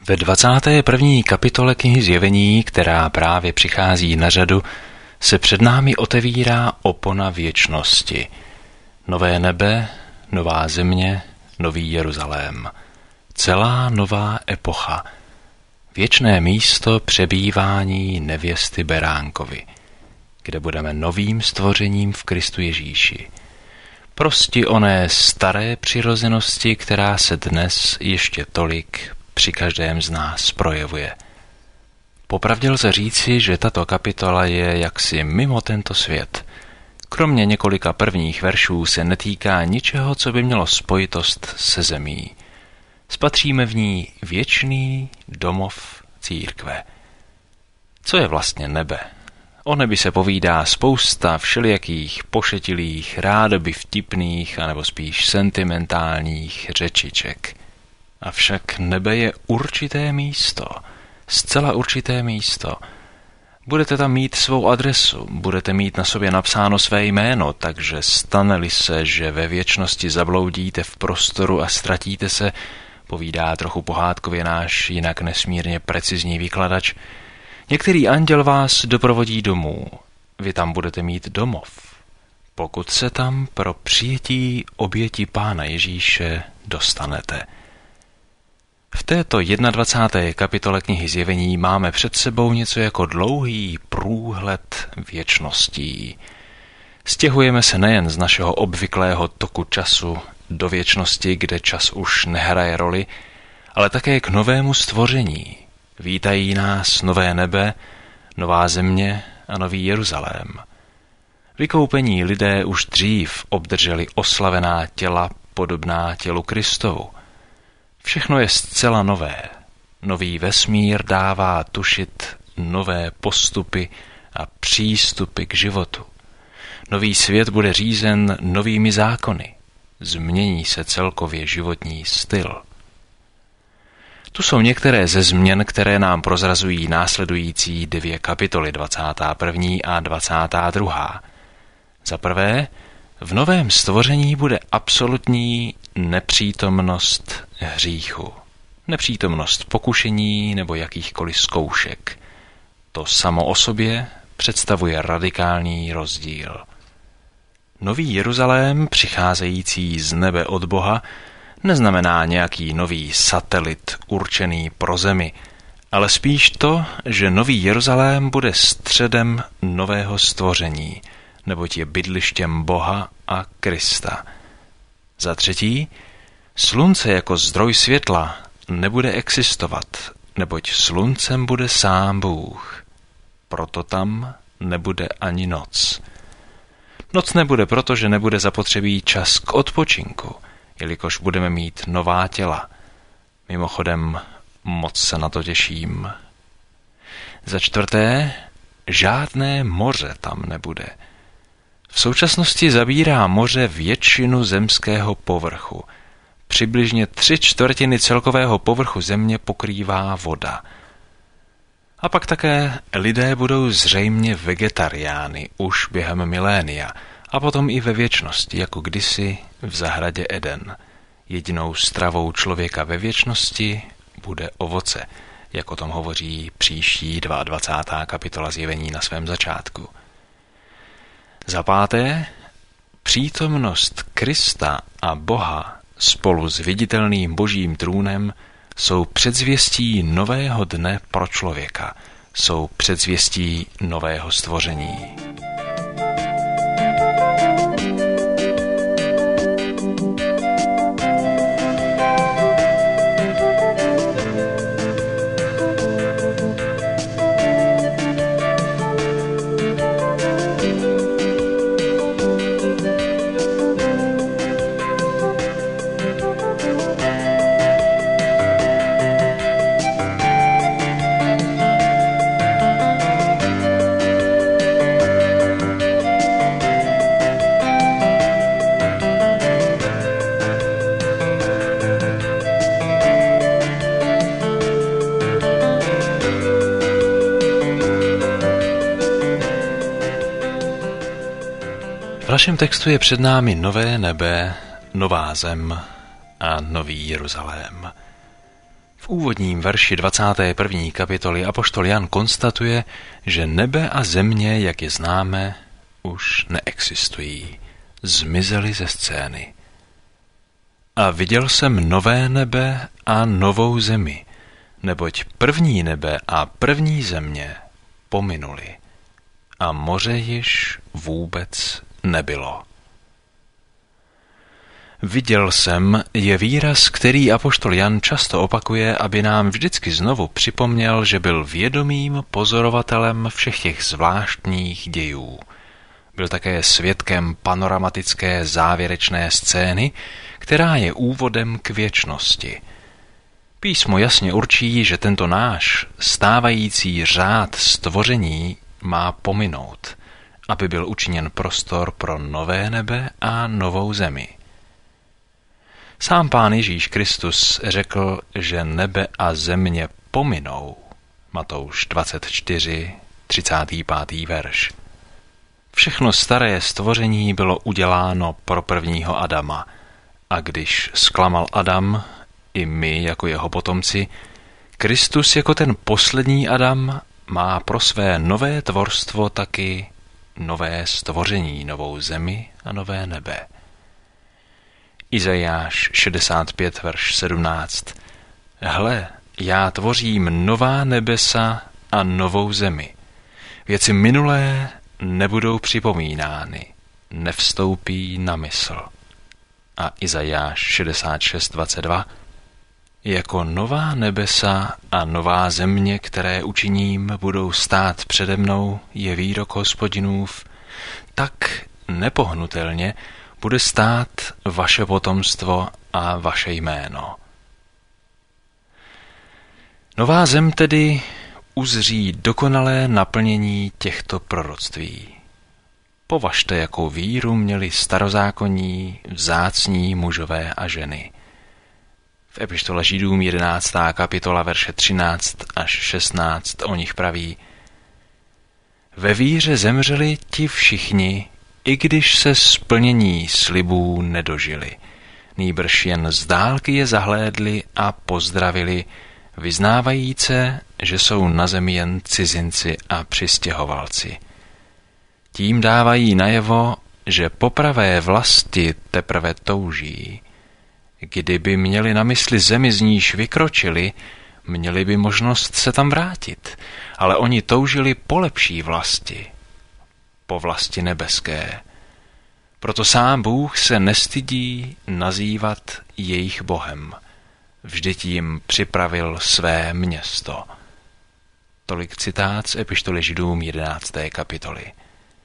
Ve 21. kapitole knihy Zjevení, která právě přichází na řadu, se před námi otevírá opona věčnosti. Nové nebe, nová země, nový Jeruzalém. Celá nová epocha. Věčné místo přebývání nevěsty Beránkovy, kde budeme novým stvořením v Kristu Ježíši. Prosti oné staré přirozenosti, která se dnes ještě tolik při každém z nás projevuje. Popravdě lze říci, že tato kapitola je jaksi mimo tento svět. Kromě několika prvních veršů se netýká ničeho, co by mělo spojitost se zemí. Spatříme v ní věčný domov církve. Co je vlastně nebe? O nebi se povídá spousta všelijakých pošetilých, rádoby vtipných anebo spíš sentimentálních řečiček. Avšak nebe je určité místo, zcela určité místo. Budete tam mít svou adresu, budete mít na sobě napsáno své jméno, takže stane-li se, že ve věčnosti zabloudíte v prostoru a ztratíte se, povídá trochu pohádkově náš jinak nesmírně precizní výkladač, některý anděl vás doprovodí domů. Vy tam budete mít domov, pokud se tam pro přijetí oběti Pána Ježíše dostanete. V této 21. kapitole knihy Zjevení máme před sebou něco jako dlouhý průhled věčností. Stěhujeme se nejen z našeho obvyklého toku času do věčnosti, kde čas už nehraje roli, ale také k novému stvoření. Vítají nás nové nebe, nová země a nový Jeruzalém. Vykoupení lidé už dřív obdrželi oslavená těla podobná tělu Kristovu. Všechno je zcela nové. Nový vesmír dává tušit nové postupy a přístupy k životu. Nový svět bude řízen novými zákony. Změní se celkově životní styl. Tu jsou některé ze změn, které nám prozrazují následující 2 kapitoly, 21. a 22. Za prvé, v novém stvoření bude absolutní nepřítomnost hříchu. Nepřítomnost pokušení nebo jakýchkoliv zkoušek. To samo o sobě představuje radikální rozdíl. Nový Jeruzalém, přicházející z nebe od Boha, neznamená nějaký nový satelit určený pro zemi, ale spíš to, že nový Jeruzalém bude středem nového stvoření, neboť je bydlištěm Boha a Krista. Za třetí, slunce jako zdroj světla nebude existovat, neboť sluncem bude sám Bůh. Proto tam nebude ani noc. Noc nebude, protože nebude zapotřebí čas k odpočinku, jelikož budeme mít nová těla. Mimochodem, moc se na to těším. Za čtvrté, žádné moře tam nebude. V současnosti zabírá moře většinu zemského povrchu. Přibližně 3/4 celkového povrchu země pokrývá voda. A pak také lidé budou zřejmě vegetariány už během milénia a potom i ve věčnosti, jako kdysi v zahradě Eden. Jedinou stravou člověka ve věčnosti bude ovoce, jak o tom hovoří příští 22. kapitola Zjevení na svém začátku. Za páté, přítomnost Krista a Boha spolu s viditelným božím trůnem jsou předzvěstí nového dne pro člověka, jsou předzvěstí nového stvoření. V našem textu je před námi nové nebe, nová zem a nový Jeruzalém. V úvodním verši 21. kapitoly apoštol Jan konstatuje, že nebe a země, jak je známe, už neexistují. Zmizely ze scény. A viděl jsem nové nebe a novou zemi, neboť první nebe a první země pominuly a moře již vůbec nebylo. Viděl jsem je výraz, který apoštol Jan často opakuje, aby nám vždycky znovu připomněl, že byl vědomým pozorovatelem všech těch zvláštních dějů. Byl také svědkem panoramatické závěrečné scény, která je úvodem k věčnosti. Písmo jasně určí, že tento náš stávající řád stvoření má pominout, aby byl učiněn prostor pro nové nebe a novou zemi. Sám Pán Ježíš Kristus řekl, že nebe a země pominou. Matouš 24, 35. verš. Všechno staré stvoření bylo uděláno pro prvního Adama. A když zklamal Adam, i my jako jeho potomci, Kristus jako ten poslední Adam má pro své nové tvorstvo taky nové stvoření, novou zemi a nové nebe. Izajáš 65, verš 17. Hle, já tvořím nová nebesa a novou zemi. Věci minulé nebudou připomínány, nevstoupí na mysl. A Izajáš 66, 22. Jako nová nebesa a nová země, které učiním, budou stát přede mnou, je výrok Hospodinův, tak nepohnutelně bude stát vaše potomstvo a vaše jméno. Nová zem tedy uzří dokonalé naplnění těchto proroctví. Považte, jakou víru měli starozákonní, vzácní mužové a ženy. V epištole Židům 11. kapitola verše 13 až 16 o nich praví: Ve víře zemřeli ti všichni, i když se splnění slibů nedožili. Nýbrž jen z dálky je zahlédli a pozdravili, vyznávajíce, že jsou na zemi jen cizinci a přistěhovalci. Tím dávají najevo, že po pravé vlasti teprve touží. Kdyby měli na mysli zemi, z níž vykročili, měli by možnost se tam vrátit, ale oni toužili po lepší vlasti, po vlasti nebeské. Proto sám Bůh se nestydí nazývat jejich Bohem. Vždyť jim připravil své město. Tolik citát z epištoly Židům 11. kapitoly.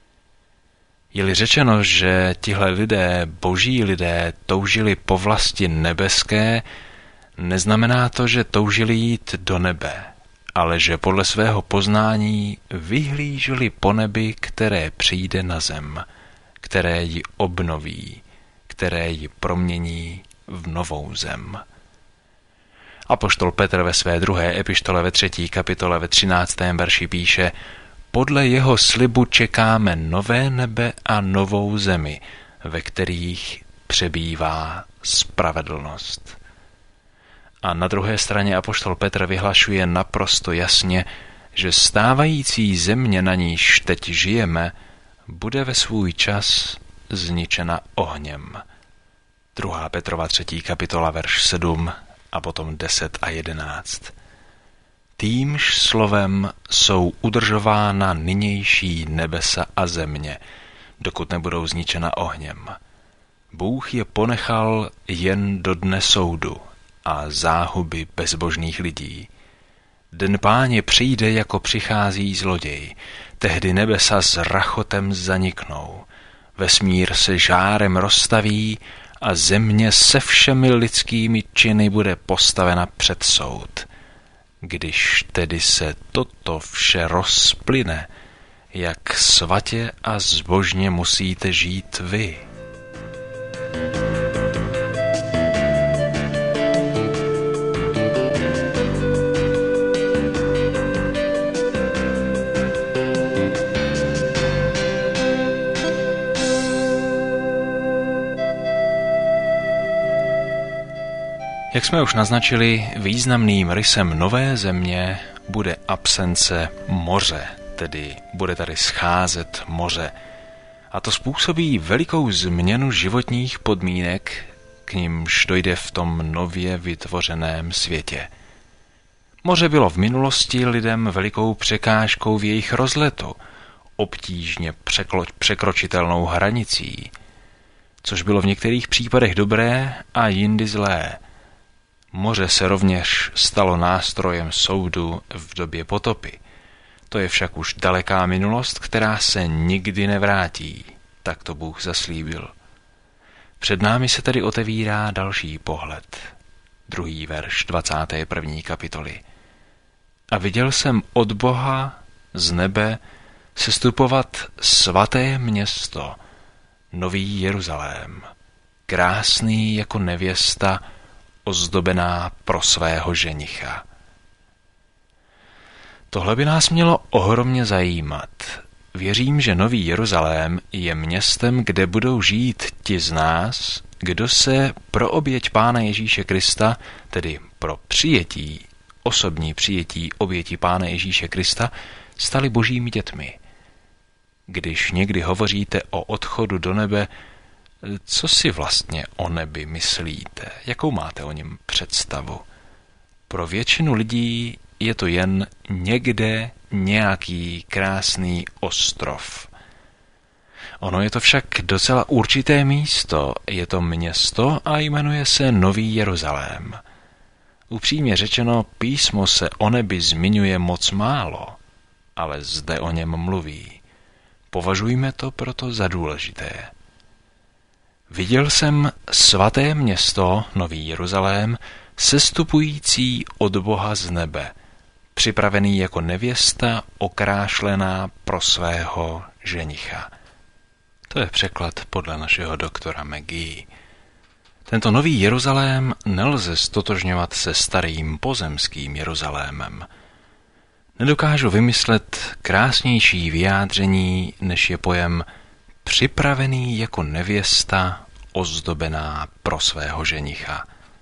Je-li řečeno, že tihle lidé, boží lidé, toužili po vlasti nebeské, neznamená to, že toužili jít do nebe, ale že podle svého poznání vyhlíželi po nebi, které přijde na zem, které ji obnoví, které ji promění v novou zem. Apoštol Petr ve své druhé epištole ve 3. kapitole ve 13. verši píše: Podle jeho slibu čekáme nové nebe a novou zemi, ve kterých přebývá spravedlnost. A na druhé straně apoštol Petr vyhlašuje naprosto jasně, že stávající země, na níž teď žijeme, bude ve svůj čas zničena ohněm. 2. Petrova 3. kapitola verš 7 a potom 10 a 11. Týmž slovem jsou udržována nynější nebesa a země, dokud nebudou zničena ohněm. Bůh je ponechal jen do dne soudu a záhuby bezbožných lidí. Den Páně přijde, jako přichází zloděj, tehdy nebesa s rachotem zaniknou, vesmír se žárem rozstaví a země se všemi lidskými činy bude postavena před soud. Když tedy se toto vše rozplyne, jak svatě a zbožně musíte žít vy. Jak jsme už naznačili, významným rysem nové země bude absence moře, tedy bude tady scházet moře. A to způsobí velikou změnu životních podmínek, k nimž dojde v tom nově vytvořeném světě. Moře bylo v minulosti lidem velikou překážkou v jejich rozletu, obtížně překročitelnou hranicí, což bylo v některých případech dobré a jindy zlé. Moře se rovněž stalo nástrojem soudu v době potopy. To je však už daleká minulost, která se nikdy nevrátí, tak to Bůh zaslíbil. Před námi se tedy otevírá další pohled. 2. verš 21. kapitoly. A viděl jsem od Boha z nebe sestupovat svaté město, Nový Jeruzalém, krásný jako nevěsta, ozdobená pro svého ženicha. Tohle by nás mělo ohromně zajímat. Věřím, že Nový Jeruzalém je městem, kde budou žít ti z nás, kdo se pro oběť Pána Ježíše Krista, tedy pro osobní přijetí oběti Pána Ježíše Krista, stali božími dětmi. Když někdy hovoříte o odchodu do nebe, co si vlastně o nebi myslíte? Jakou máte o něm představu? Pro většinu lidí je to jen někde nějaký krásný ostrov. Ono je to však docela určité místo, je to město a jmenuje se Nový Jeruzalém. Upřímně řečeno, písmo se o nebi zmiňuje moc málo, ale zde o něm mluví. Považujme to proto za důležité. Viděl jsem svaté město, Nový Jeruzalém, sestupující od Boha z nebe, připravený jako nevěsta okrášlená pro svého ženicha. To je překlad podle našeho doktora McGee. Tento Nový Jeruzalém nelze stotožňovat se starým pozemským Jeruzalémem. Nedokážu vymyslet krásnější vyjádření, než je pojem připravený jako nevěsta ozdobená pro svého ženicha.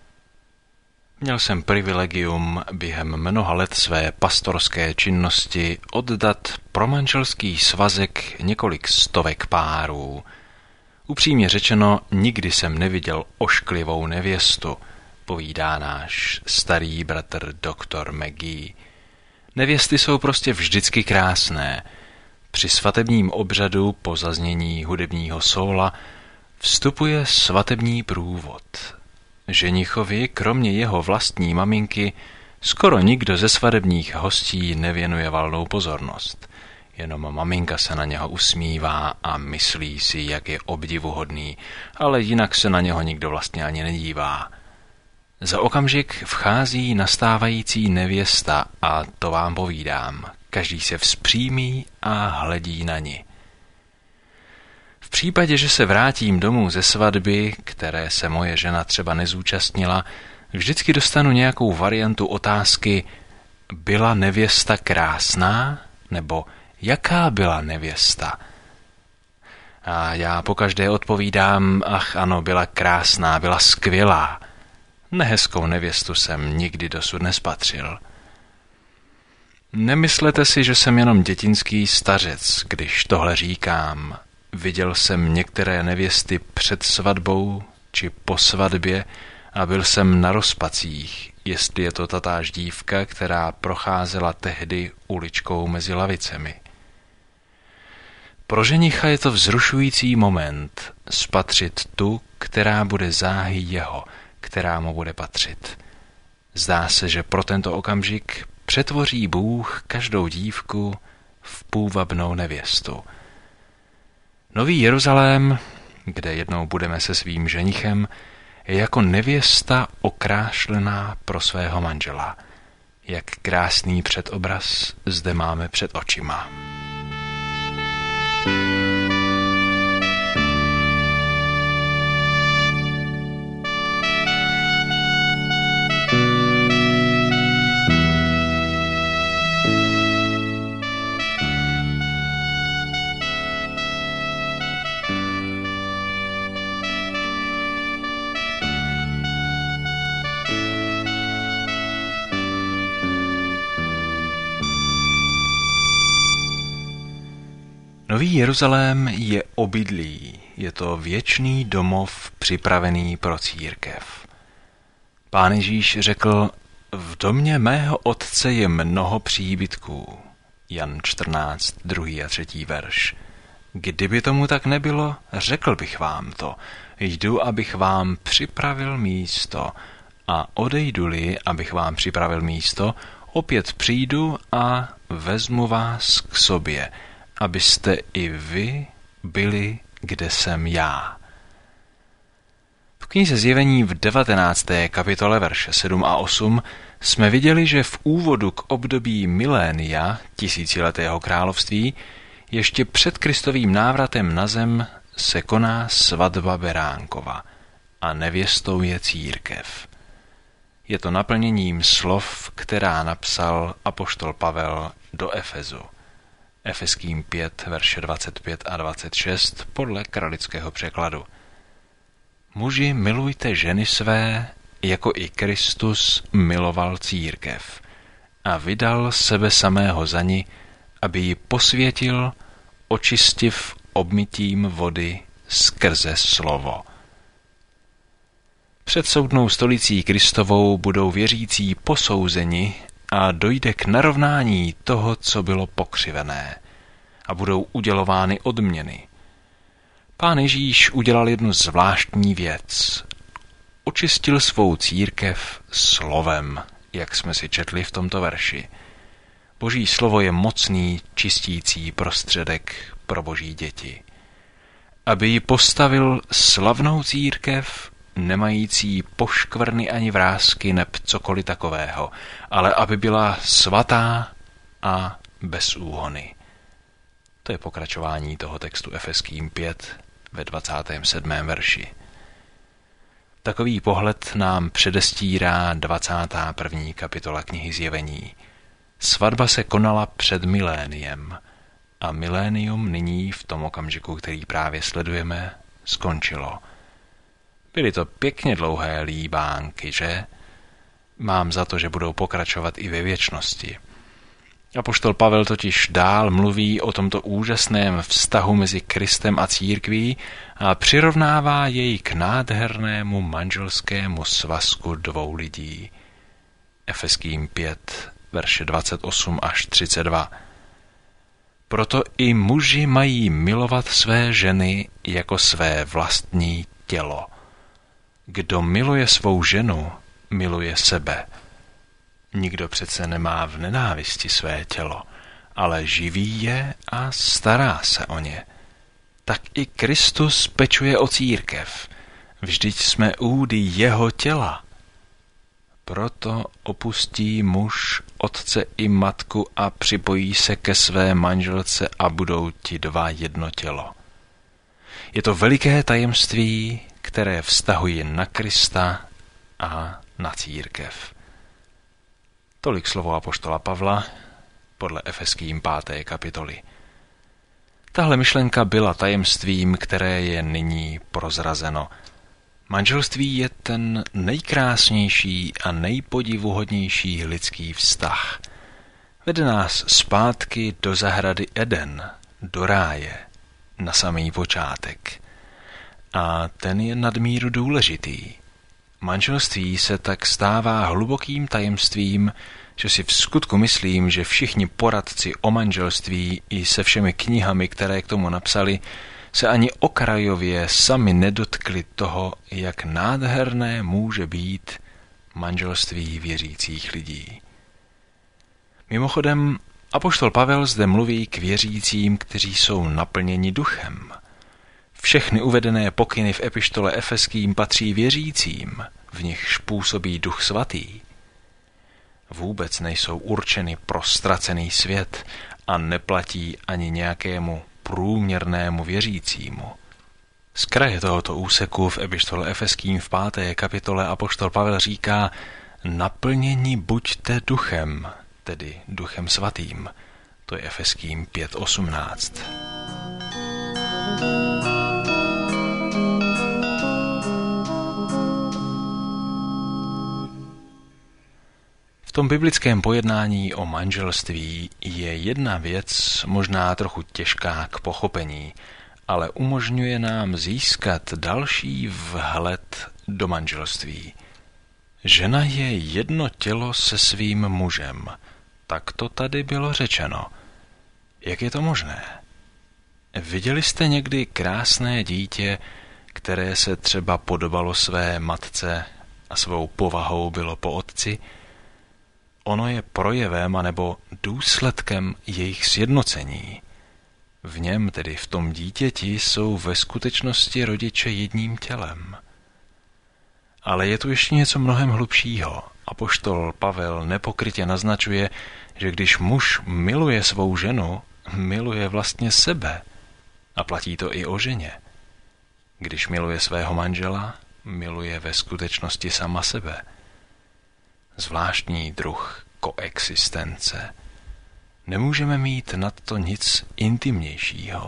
Měl jsem privilegium během mnoha let své pastorské činnosti oddat pro manželský svazek několik stovek párů. Upřímně řečeno, nikdy jsem neviděl ošklivou nevěstu, povídá náš starý bratr doktor McGee. Nevěsty jsou prostě vždycky krásné. Při svatebním obřadu po zaznění hudebního sóla vstupuje svatební průvod. Ženichovi, kromě jeho vlastní maminky, skoro nikdo ze svatebních hostí nevěnuje valnou pozornost. Jenom maminka se na něho usmívá a myslí si, jak je obdivuhodný, ale jinak se na něho nikdo vlastně ani nedívá. Za okamžik vchází nastávající nevěsta a to vám povídám. Každý se vzpřímí a hledí na ni. V případě, že se vrátím domů ze svatby, které se moje žena třeba nezúčastnila, vždycky dostanu nějakou variantu otázky: byla nevěsta krásná? Nebo jaká byla nevěsta? A já pokaždé odpovídám: ach ano, byla krásná, byla skvělá. Nehezkou nevěstu jsem nikdy dosud nespatřil. Nemyslete si, že jsem jenom dětinský stařec, když tohle říkám. Viděl jsem některé nevěsty před svatbou či po svatbě a byl jsem na rozpacích, jestli je to tatáž dívka, která procházela tehdy uličkou mezi lavicemi. Pro ženicha je to vzrušující moment spatřit tu, která bude záhy jeho, která mu bude patřit. Zdá se, že pro tento okamžik přetvoří Bůh každou dívku v půvabnou nevěstu. Nový Jeruzalém, kde jednou budeme se svým ženichem, je jako nevěsta okrášlená pro svého manžela. Jak krásný předobraz zde máme před očima. Nový Jeruzalém je obydlí, je to věčný domov připravený pro církev. Pán Ježíš řekl, v domě mého otce je mnoho příbytků. Jan 14, 2. a 3. verš. Kdyby tomu tak nebylo, řekl bych vám to. Jdu, abych vám připravil místo. A odejdu-li, abych vám připravil místo, opět přijdu a vezmu vás k sobě, abyste i vy byli, kde jsem já. V knize Zjevení v 19. kapitole verše 7 a 8 jsme viděli, že v úvodu k období milénia, tisíciletého království, ještě před Kristovým návratem na zem se koná svatba Beránkova a nevěstou je církev. Je to naplněním slov, která napsal apoštol Pavel do Efezu. Efeským 5, verše 25 a 26 podle kralického překladu. Muži, milujte ženy své, jako i Kristus miloval církev a vydal sebe samého za ni, aby ji posvětil, očistiv obmytím vody skrze slovo. Před soudnou stolicí Kristovou budou věřící posouzeni a dojde k narovnání toho, co bylo pokřivené, a budou udělovány odměny. Pán Ježíš udělal jednu zvláštní věc. Očistil svou církev slovem, jak jsme si četli v tomto verši. Boží slovo je mocný, čistící prostředek pro Boží děti. Aby ji postavil slavnou církev, nemající poškvrny ani vrásky neb cokoliv takového, ale aby byla svatá a bez úhony. To je pokračování toho textu Efeským 5 ve 27. verši. Takový pohled nám předestírá 21. kapitola knihy Zjevení. Svatba se konala před miléniem a milénium nyní v tom okamžiku, který právě sledujeme, skončilo. Byly to pěkně dlouhé líbánky, že? Mám za to, že budou pokračovat i ve věčnosti. Apoštol Pavel totiž dál mluví o tomto úžasném vztahu mezi Kristem a církví a přirovnává jej k nádhernému manželskému svazku dvou lidí. Efeským 5, verše 28 až 32. Proto i muži mají milovat své ženy jako své vlastní tělo. Kdo miluje svou ženu, miluje sebe. Nikdo přece nemá v nenávisti své tělo, ale živí je a stará se o ně. Tak i Kristus pečuje o církev. Vždyť jsme údy jeho těla. Proto opustí muž otce i matku a připojí se ke své manželce a budou ti dva jedno tělo. Je to veliké tajemství, které vztahuje na Krista a na církev. Tolik slovo apoštola Pavla podle Efeským 5. kapitoly. Tahle myšlenka byla tajemstvím, které je nyní prozrazeno. Manželství je ten nejkrásnější a nejpodivuhodnější lidský vztah. Vede nás zpátky do zahrady Eden, do ráje, na samý počátek. A ten je nadmíru důležitý. Manželství se tak stává hlubokým tajemstvím, že si v skutku myslím, že všichni poradci o manželství i se všemi knihami, které k tomu napsali, se ani okrajově sami nedotkli toho, jak nádherné může být manželství věřících lidí. Mimochodem, apoštol Pavel zde mluví k věřícím, kteří jsou naplněni duchem. Všechny uvedené pokyny v epištole Efeským patří věřícím, v nichž působí Duch Svatý. Vůbec nejsou určeny pro ztracený svět a neplatí ani nějakému průměrnému věřícímu. Z kraje tohoto úseku v epištole Efeským v 5. kapitole apoštol Pavel říká: naplněni buďte duchem, tedy Duchem Svatým. To je Efeským 5:18. V tom biblickém pojednání o manželství je jedna věc možná trochu těžká k pochopení, ale umožňuje nám získat další vhled do manželství. Žena je jedno tělo se svým mužem. Tak to tady bylo řečeno. Jak je to možné? Viděli jste někdy krásné dítě, které se třeba podobalo své matce a svou povahou bylo po otci? Ono je projevem anebo důsledkem jejich sjednocení. V něm, tedy v tom dítěti, jsou ve skutečnosti rodiče jedním tělem. Ale je tu ještě něco mnohem hlubšího. Apoštol Pavel nepokrytě naznačuje, že když muž miluje svou ženu, miluje vlastně sebe. A platí to i o ženě. Když miluje svého manžela, miluje ve skutečnosti sama sebe. Zvláštní druh koexistence. Nemůžeme mít nad to nic intimnějšího.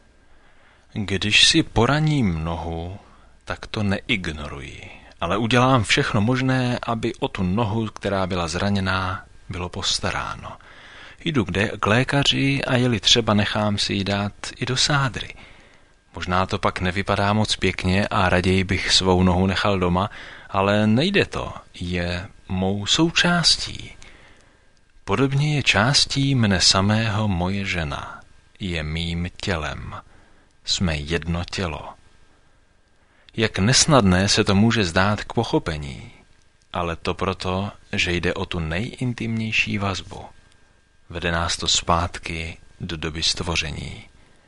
Když si poraním nohu, tak to neignoruji, ale udělám všechno možné, aby o tu nohu, která byla zraněná, bylo postaráno. Jdu k lékaři a je-li třeba, nechám si ji dát i do sádry. Možná to pak nevypadá moc pěkně a raději bych svou nohu nechal doma, ale nejde to, je mou součástí. Podobně je částí mne samého moje žena, je mým tělem. Jsme jedno tělo. Jak nesnadné se to může zdát k pochopení, ale to proto, že jde o tu nejintimnější vazbu. Vede nás to zpátky do doby stvoření.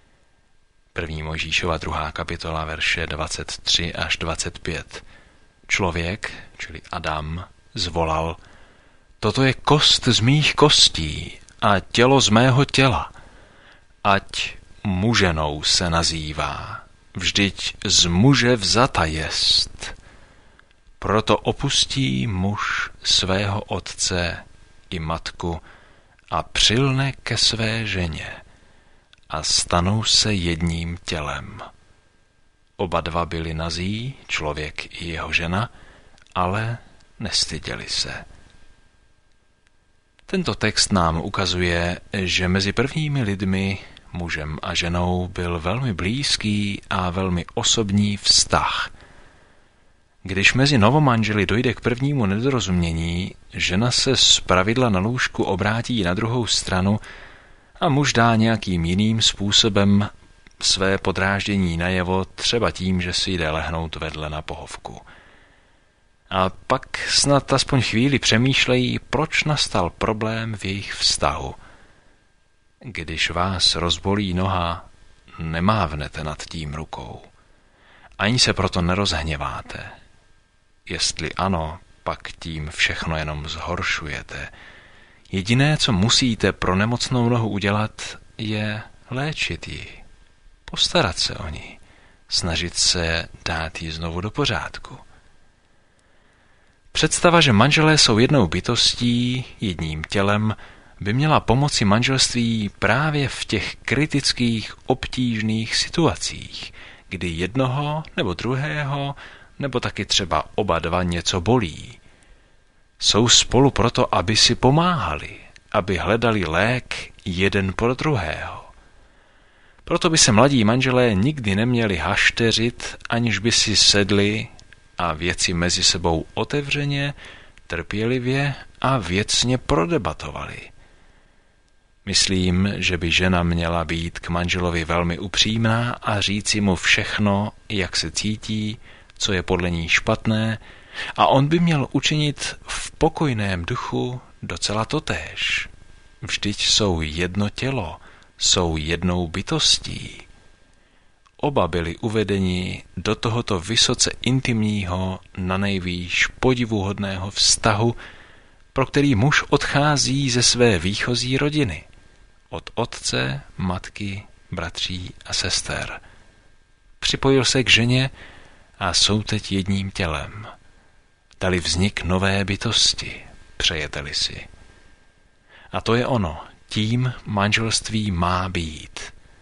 1. Mojžíšova 2. kapitola, verše 23 až 25. Člověk, čili Adam, zvolal: Toto je kost z mých kostí a tělo z mého těla. Ať muženou se nazývá, vždyť z muže vzata jest. Proto opustí muž svého otce i matku a přilne ke své ženě a stanou se jedním tělem. Oba dva byli nazí, člověk i jeho žena, ale nestyděli se. Tento text nám ukazuje, že mezi prvními lidmi, mužem a ženou, byl velmi blízký a velmi osobní vztah. Když mezi novomanželi dojde k prvnímu nedorozumění, žena se zpravidla na lůžku obrátí na druhou stranu a muž dá nějakým jiným způsobem své podráždění najevo, třeba tím, že si jde lehnout vedle na pohovku. A pak snad aspoň chvíli přemýšlejí, proč nastal problém v jejich vztahu. Když vás rozbolí noha, nemávnete nad tím rukou. Ani se proto nerozhněváte. Jestli ano, pak tím všechno jenom zhoršujete. Jediné, co musíte pro nemocnou nohu udělat, je léčit ji, postarat se o ní, snažit se dát ji znovu do pořádku. Představa, že manželé jsou jednou bytostí, jedním tělem, by měla pomoci manželství právě v těch kritických, obtížných situacích, kdy jednoho nebo druhého, nebo taky třeba oba dva něco bolí. Jsou spolu proto, aby si pomáhali, aby hledali lék jeden pro druhého. Proto by se mladí manželé nikdy neměli hašteřit, aniž by si sedli a věci mezi sebou otevřeně, trpělivě a věcně prodebatovali. Myslím, že by žena měla být k manželovi velmi upřímná a říci mu všechno, jak se cítí, co je podle ní špatné, a on by měl učinit v pokojném duchu docela totéž. Vždyť jsou jedno tělo, jsou jednou bytostí. Oba byli uvedeni do tohoto vysoce intimního, nanejvýš podivuhodného vztahu, pro který muž odchází ze své výchozí rodiny, od otce, matky, bratří a sester. Připojil se k ženě a jsou teď jedním tělem. Dali vznik nové bytosti, přejete-li si. A to je ono, tím manželství má být.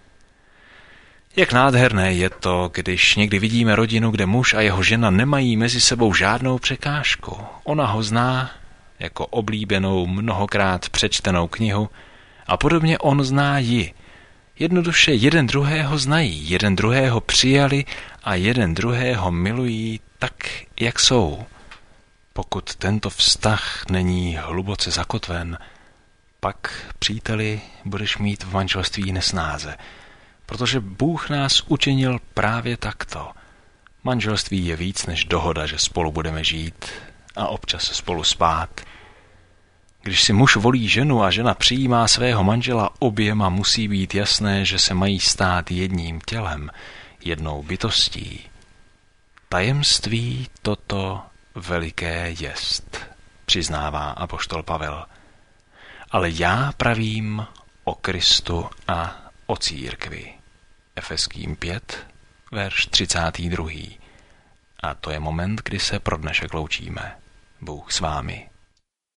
Jak nádherné je to, když někdy vidíme rodinu, kde muž a jeho žena nemají mezi sebou žádnou překážku. Ona ho zná, jako oblíbenou, mnohokrát přečtenou knihu a podobně on zná ji. Jednoduše jeden druhého znají, jeden druhého přijali a jeden druhého milují tak, jak jsou. Pokud tento vztah není hluboce zakotven, pak, příteli, budeš mít v manželství nesnáze, protože Bůh nás učinil právě takto. Manželství je víc než dohoda, že spolu budeme žít a občas spolu spát. Když si muž volí ženu a žena přijímá svého manžela, oběma musí být jasné, že se mají stát jedním tělem, jednou bytostí. Tajemství toto veliké jest, přiznává apoštol Pavel. Ale já pravím o Kristu a o církvi. Efeským 5, verš 32. A to je moment, kdy se pro dnešek loučíme. Bůh s vámi.